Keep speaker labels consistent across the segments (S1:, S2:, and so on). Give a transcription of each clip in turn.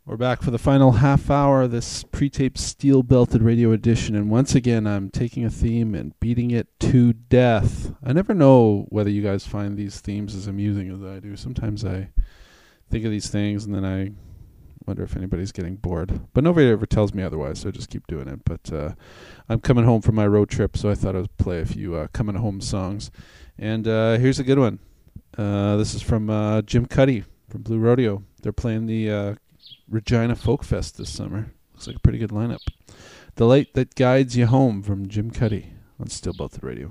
S1: We're back for the final half hour of this pre-taped steel-belted radio edition, and once again I'm taking a theme and beating it to death. I never know whether you guys find these themes as amusing as I do. Sometimes I think of these things and then I wonder if anybody's getting bored. But nobody ever tells me otherwise, so I just keep doing it. But I'm coming home from my road trip, so I thought I would play a few coming home songs. And here's a good one. This is from Jim Cuddy from Blue Rodeo. They're playing the Regina Folk Fest this summer. Looks like a pretty good lineup. The Light That Guides You Home from Jim Cuddy on Steel Belted Radio.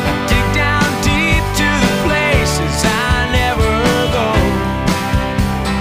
S2: Dig down deep to the places I never go.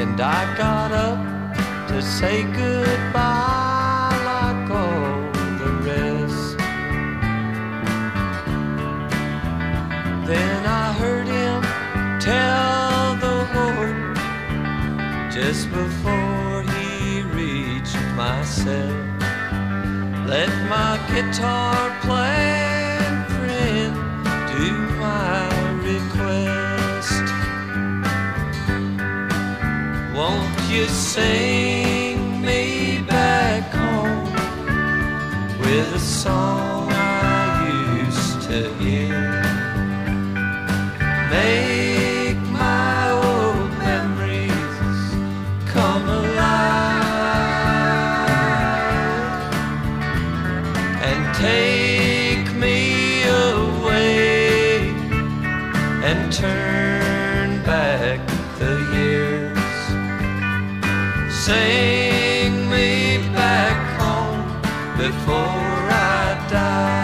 S2: and I got up to say goodbye like all the rest. Then I heard him tell the Lord just before he reached my cell, let my guitar playing friend do my request. Won't you sing me back home with a song I used to hear? Make my old memories come alive and take me away and turn back the years. Sing me back home before I die.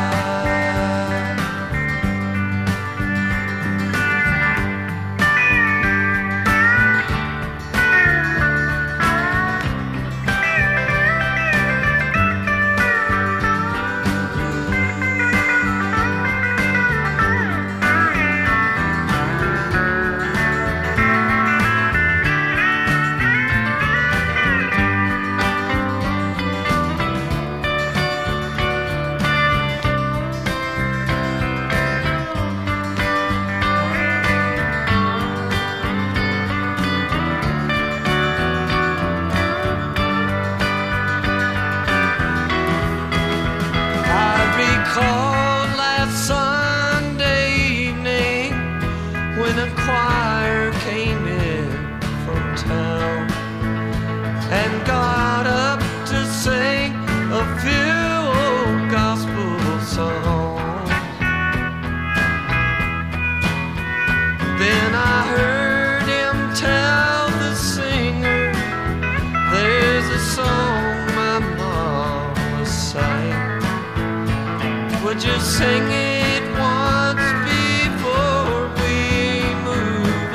S2: Just sing it once before we move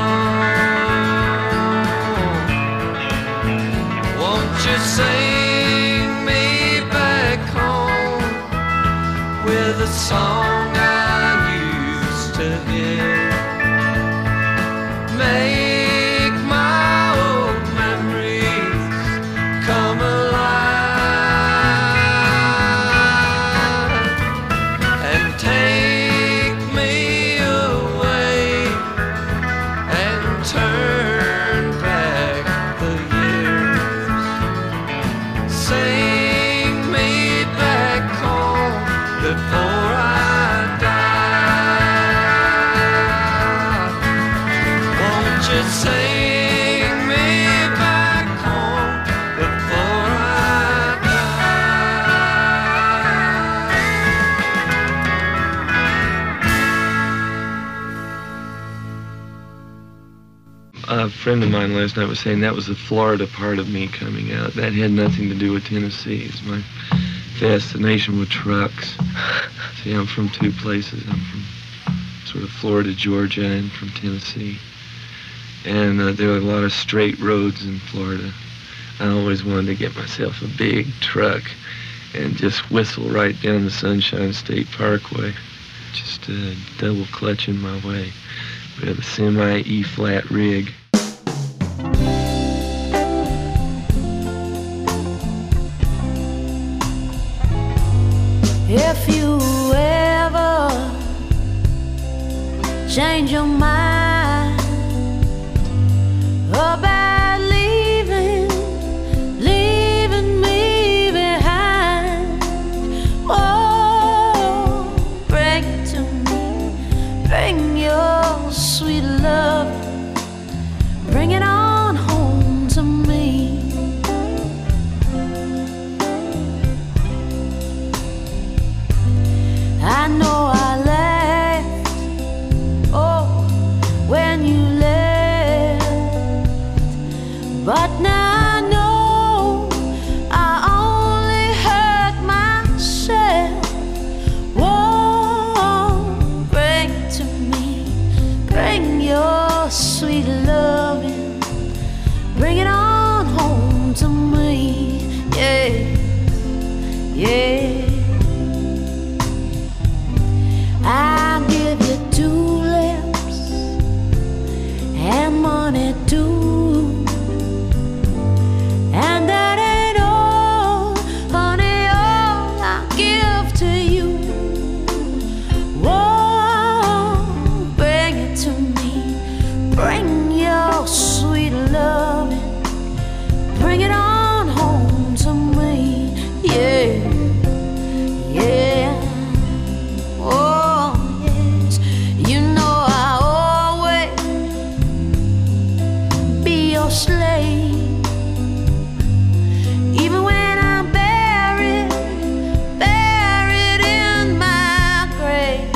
S2: along. Won't you sing me back home with a song I used to hear? Make my old memories come alive.
S3: A friend of mine last night was saying that was the Florida part of me coming out. That had nothing to do with Tennessee. It's my fascination with trucks. See, I'm from two places. I'm from sort of Florida, Georgia, and from Tennessee. And there are a lot of straight roads in Florida. I always wanted to get myself a big truck and just whistle right down the Sunshine State Parkway, just double clutching my way with a semi E-flat rig.
S4: If you ever change your mind about leaving me behind, oh, bring it to me, bring your sweet love, bring it on home to me. I know I laughed, oh, when you left, but now I know I only hurt myself. Whoa, bring it to me, bring your sweet loving, to me. Yeah, yeah. I'll give you tulips and money too, and that ain't all, honey, all I'll give to you. Whoa, bring it to me, bring your sweet loving, bring it on home to me. Yeah, yeah. Oh yes, you know I'll always be your slave, even when I'm buried in my grave.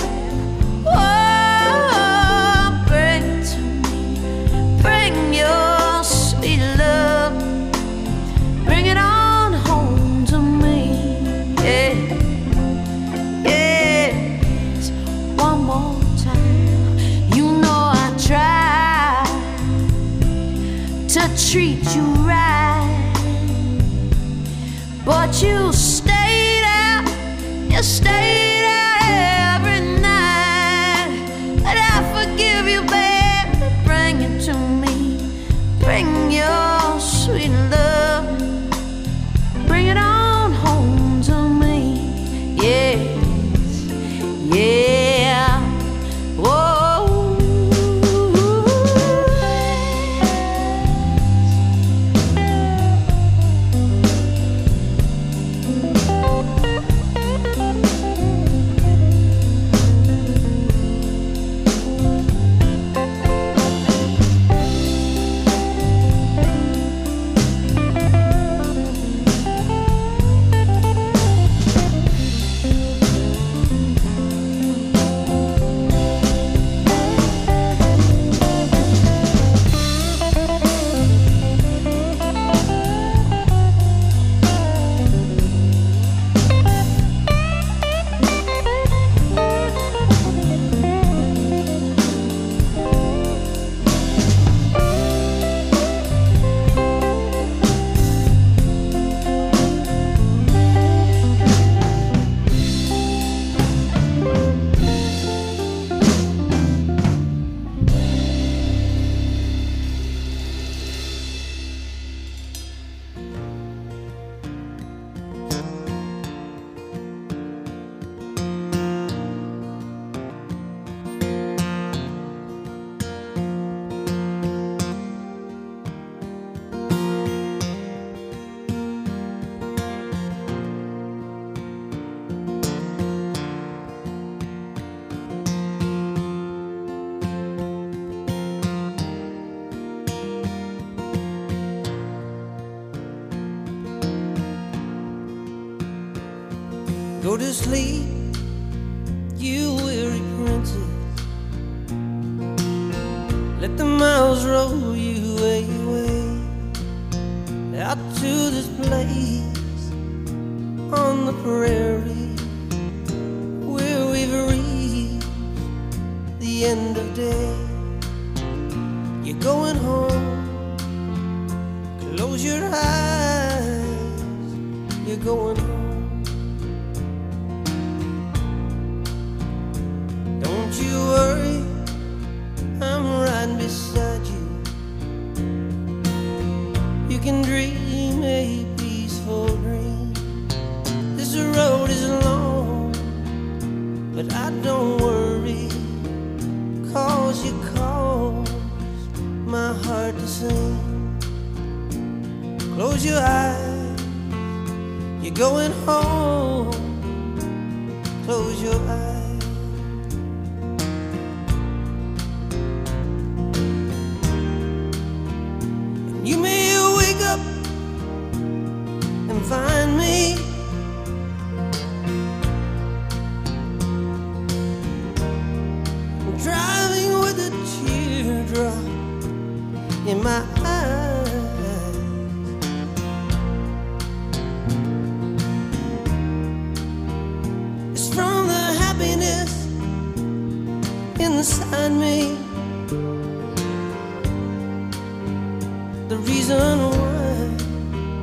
S4: Oh, bring it to me, bring your sweet love, bring it on home to me. Yeah, yes, one more time. You know I try to treat you right, but you stayed out every night. And I forgive you, baby. Bring it to me, bring your sweet love, bring it on home to me. Yes, yeah. Whoa.
S5: Go to sleep, you weary princess. Let the miles roll you away out to this place on the prairie where we've reached the end of day. You're going home, close your eyes, you're going home. Don't you worry, I'm right beside you. You can dream a peaceful dream. This road is long, but I don't worry, 'cause you cause my heart to sing. Close your eyes, you're going home. Close your eyes. You may wake up and find me driving with a teardrop in my eyes. It's from the happiness inside me, the reason why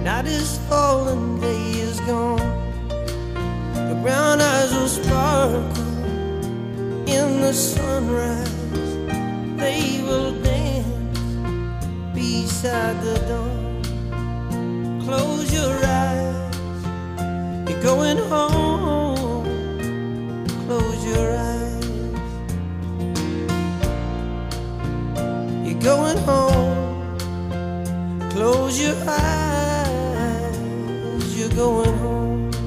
S5: night is falling, day is gone. The brown eyes will sparkle in the sunrise. They will dance beside the dawn. Close your eyes, you're going home. Close your eyes, you're going home. Close your eyes, you're going home.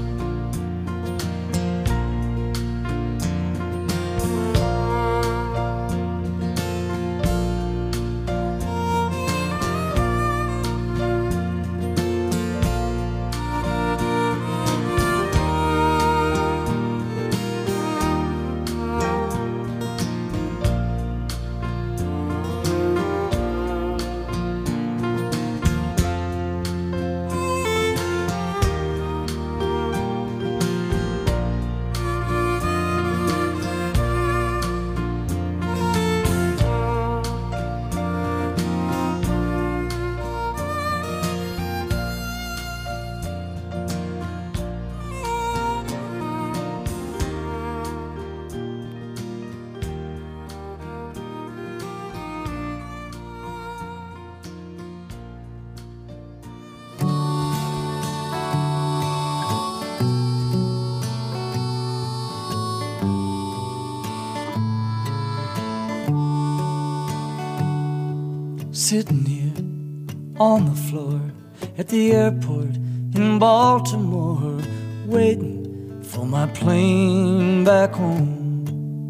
S6: Sitting here on the floor at the airport in Baltimore, waiting for my plane back home.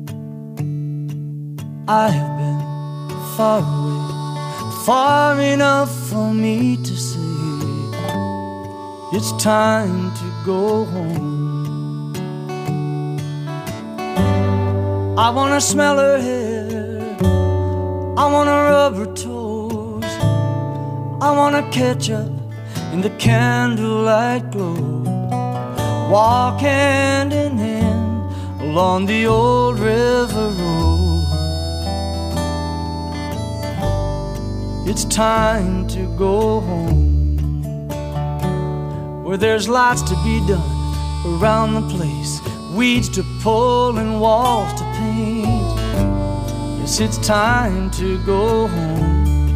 S6: I have been far away, far enough for me to say it's time to go home. I wanna smell her hair, I wanna rub her toes, I wanna catch up in the candlelight glow, walk hand in hand along the old river road. It's time to go home, where there's lots to be done around the place, weeds to pull and walls to paint. Yes, it's time to go home.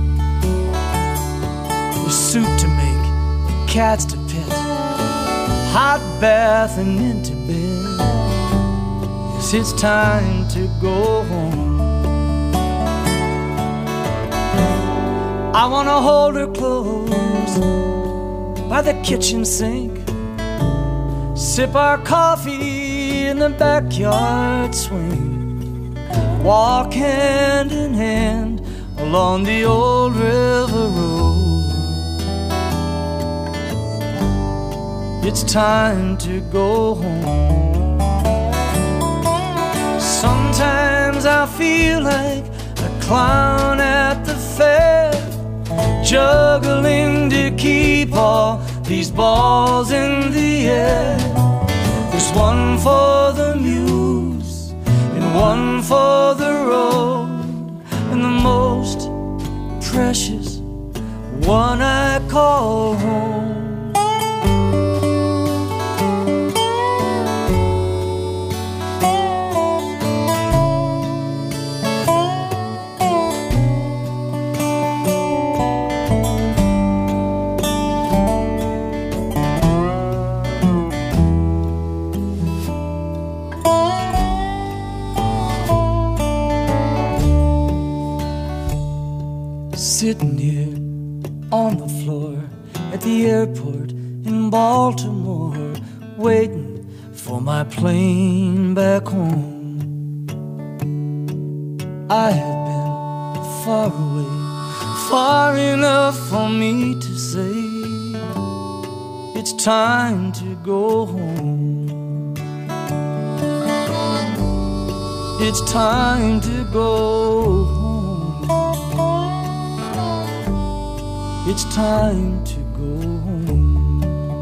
S6: Soup to make, cats to pet, hot bath and into bed. Yes, it's time to go home. I wanna hold her close by the kitchen sink, sip our coffee in the backyard swing, walk hand in hand along the old river road. It's time to go home. Sometimes I feel like a clown at the fair, juggling to keep all these balls in the air. There's one for the muse and one for the road, and the most precious one I call home. Sitting here on the floor at the airport in Baltimore, waiting for my plane back home. I have been far away, far enough for me to say it's time to go home. It's time to go home. It's time to go home.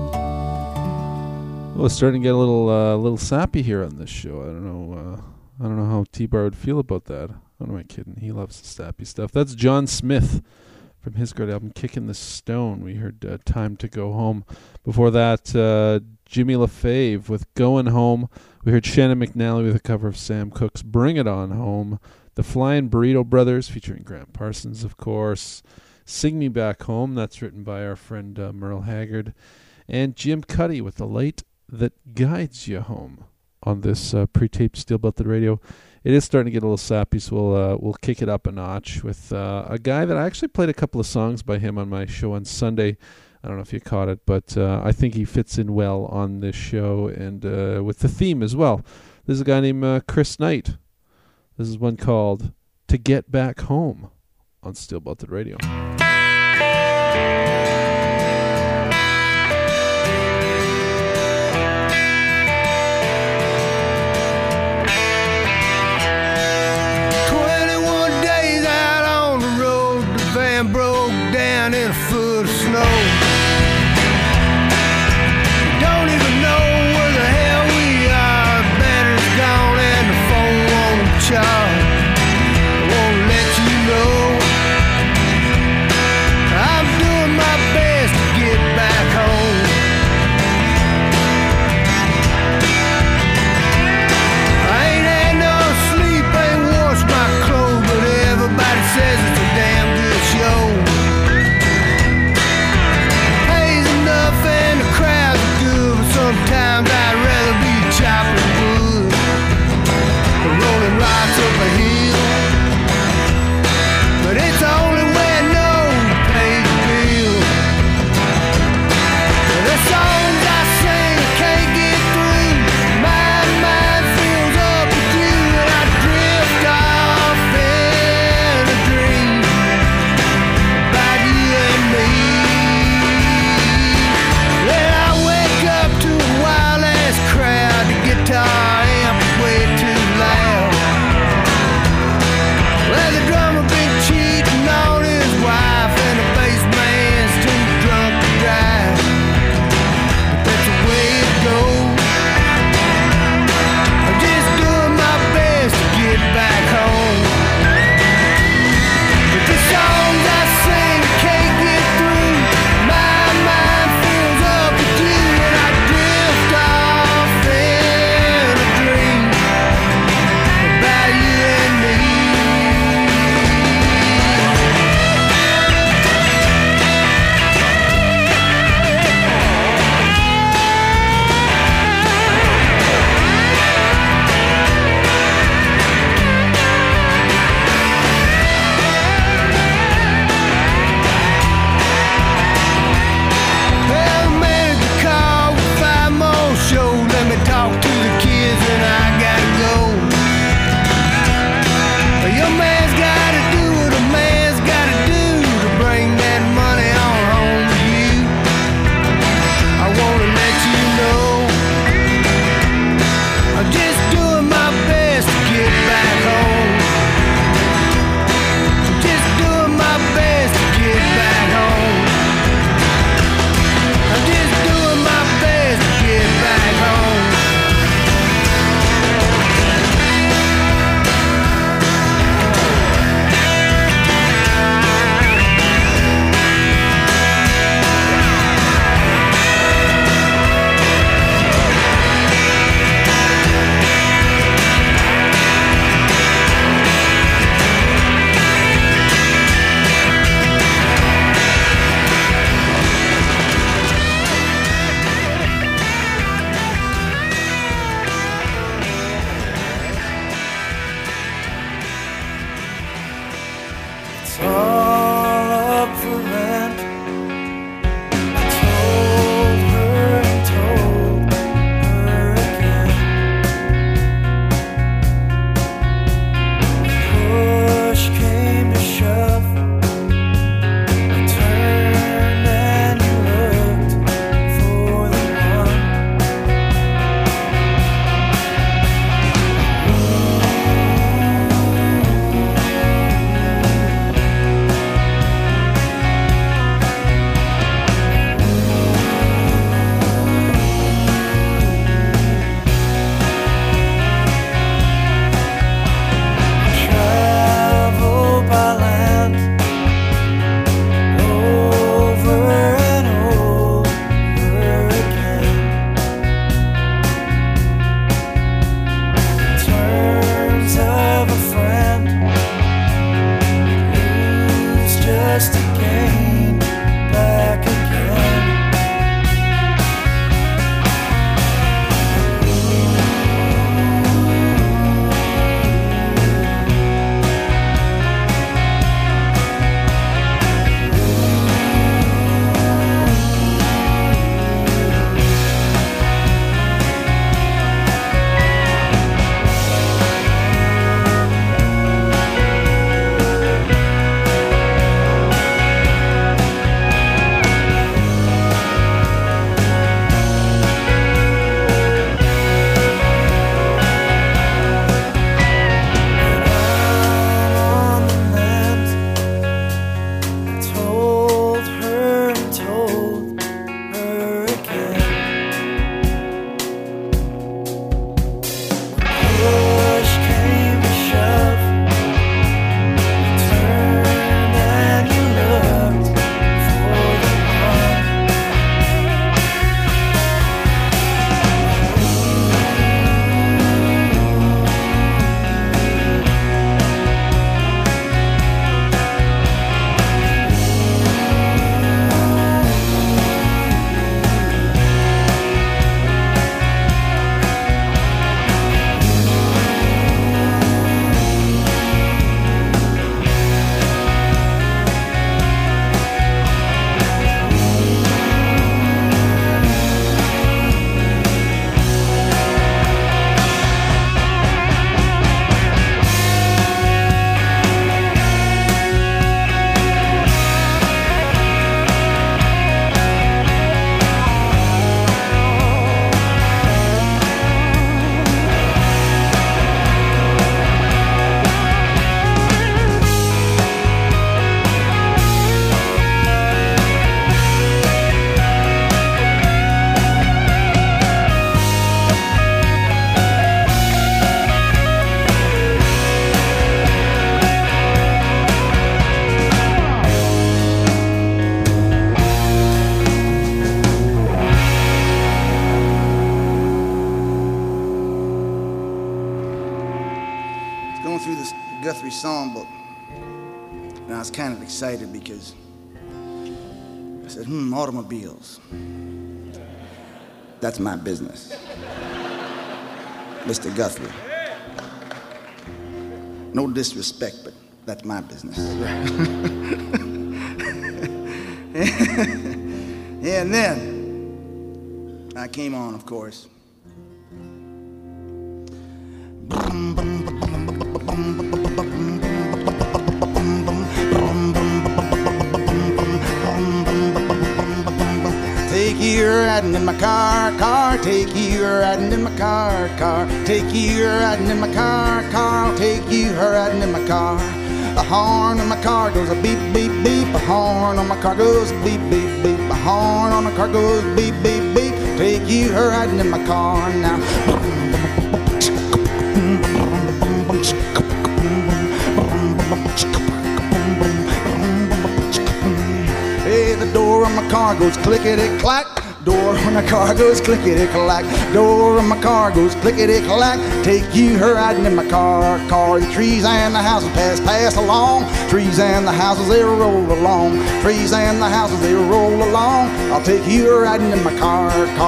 S1: Well, it's starting to get a little sappy here on this show. I don't know how T-Bar would feel about that. What am I kidding? He loves the sappy stuff. That's John Smith from his great album Kicking the Stone. We heard Time to Go Home. Before that, Jimmy LaFave with Going Home. We heard Shannon McNally with a cover of Sam Cooke's Bring It On Home. The Flying Burrito Brothers, featuring Grant Parsons, of course. Sing Me Back Home, that's written by our friend Merle Haggard. And Jim Cuddy with The Light That Guides You Home on this pre-taped Steel Belted Radio. It is starting to get a little sappy, so we'll kick it up a notch with a guy that I actually played a couple of songs by him on my show on Sunday. I don't know if you caught it, but I think he fits in well on this show and with the theme as well. This is a guy named Chris Knight. This is one called To Get Back Home on Steel Belted Radio.
S5: 21 days out on the road, the van broke down in a foot of snow. Don't even know where the hell we are. The battery's gone and the phone won't charge. I won't let you know.
S7: Guthrie songbook, and I was kind of excited because I said, automobiles. That's my business. Mr. Guthrie. No disrespect, but that's my business. And then I came on, of course. Take you riding in my car, take you riding in my car, take you riding in my car, take you riding in my car. A horn on my car goes a beep, beep, beep. A horn on my car goes beep, beep, beep. A horn on my car goes beep, beep, beep. Take you riding in my car now. Hey, the door on my car goes clickety-clack. Door on my car goes clickety-clack. Door on my car goes clickety-clack. Take you riding in my car. The trees and the houses pass along. Trees and the houses, they roll along. Trees and the houses, they roll along. I'll take you riding in my car.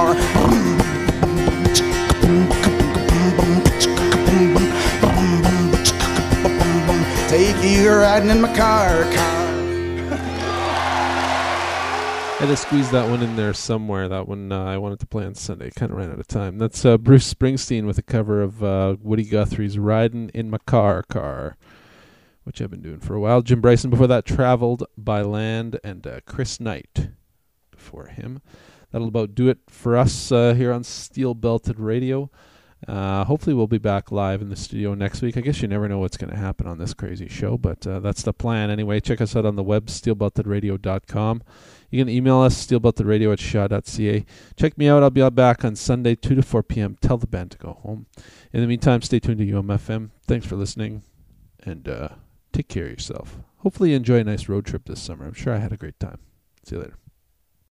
S7: Take you riding in my car.
S1: I had to squeeze that one in there somewhere. That one I wanted to play on Sunday. Kind of ran out of time. That's Bruce Springsteen with a cover of Woody Guthrie's Riding in My Car, which I've been doing for a while. Jim Bryson before that, Traveled by Land, and Chris Knight before him. That'll about do it for us here on Steel Belted Radio. Hopefully we'll be back live in the studio next week. I guess you never know what's going to happen on this crazy show, but that's the plan. Anyway, check us out on the web, steelbeltedradio.com. You can email us, steelbeltedradio@shaw.ca. Check me out. I'll be back on Sunday, 2 to 4 p.m. Tell the band to go home. In the meantime, stay tuned to UMFM. Thanks for listening, and take care of yourself. Hopefully you enjoy a nice road trip this summer. I'm sure I had a great time. See you later.